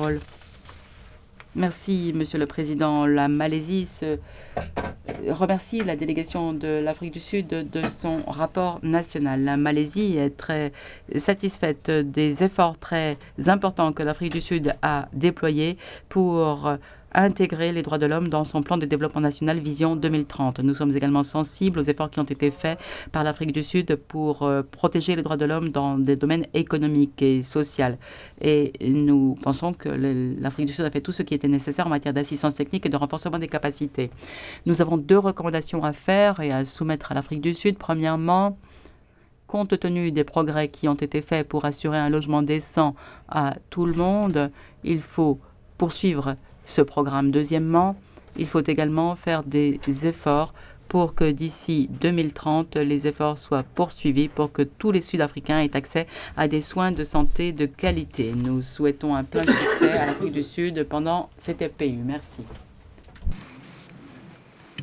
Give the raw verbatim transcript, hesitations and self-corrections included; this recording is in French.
parole. Merci, Monsieur le Président. La Malaisie se remercie la délégation de l'Afrique du Sud de son rapport national. La Malaisie est très satisfaite des efforts très importants que l'Afrique du Sud a déployés pour intégrer les droits de l'homme dans son plan de développement national Vision deux mille trente. Nous sommes également sensibles aux efforts qui ont été faits par l'Afrique du Sud pour euh, protéger les droits de l'homme dans des domaines économiques et sociaux. Et nous pensons que l'Afrique du Sud a fait tout ce qui était nécessaire en matière d'assistance technique et de renforcement des capacités. Nous avons deux recommandations à faire et à soumettre à l'Afrique du Sud. Premièrement, compte tenu des progrès qui ont été faits pour assurer un logement décent à tout le monde, il faut poursuivre ce programme. Deuxièmement, il faut également faire des efforts pour que d'ici deux mille trente, les efforts soient poursuivis pour que tous les Sud-Africains aient accès à des soins de santé de qualité. Nous souhaitons un plein succès à l'Afrique du Sud pendant cette F P U. Merci.